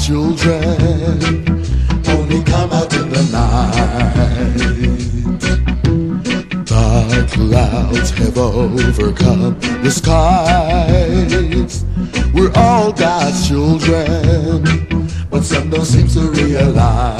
children only come out in the night. The clouds have overcome the skies. We're all God's children, but some don't seem to realize